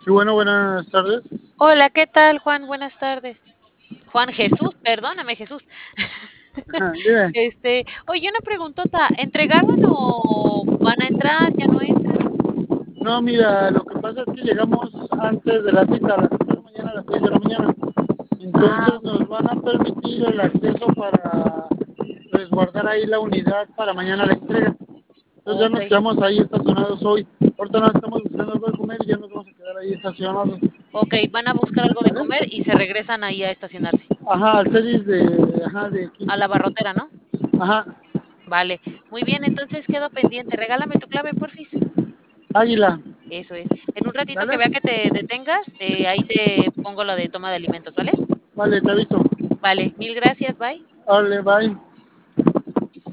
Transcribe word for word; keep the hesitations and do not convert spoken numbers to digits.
Sí, bueno, buenas tardes. Hola, ¿qué tal, Juan? Buenas tardes. Juan Jesús, perdóname, Jesús. Ajá, dime. Este, oye, una preguntota, ¿entregaron o van a entrar, ya no entran? No, mira, lo que pasa es que llegamos antes de la cita, a las ocho de la mañana, a las seis de la mañana. Ah, Entonces nos van a permitir el acceso para resguardar ahí la unidad para mañana la entrega. Entonces ya nos okey, quedamos ahí estacionados hoy. Ahorita nos estamos buscando algo de comer y ya nos vamos a quedar ahí estacionados. okey, van a buscar algo de ¿Vale? comer y se regresan ahí a estacionarse, Ajá, al Cedis de, ajá, de a Quinto. la barrotera, ¿no? Ajá, Vale, muy bien, entonces quedo pendiente. Regálame tu clave, porfis. Águila. Eso es. En un ratito que ¿Dale? vea que te detengas, eh, ahí te pongo lo de toma de alimentos, ¿vale? Vale, te aviso. Vale, mil gracias, bye. Vale, bye.